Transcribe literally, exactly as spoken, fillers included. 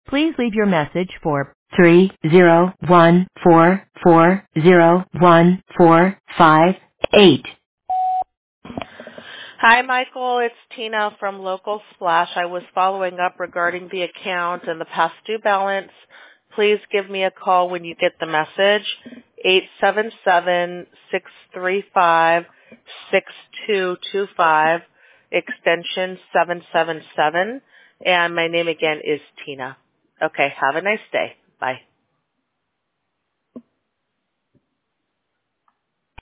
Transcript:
Please leave your message for three zero one four four zero one four five eight. Hi, Michael. It's Tina from Local Splash. I was following up regarding the account and the past due balance. Please give me a call when you get the message, eight seven seven, six three five, six two two five, extension seven seven seven, and my name again is Tina. Okay, have a nice day. Bye.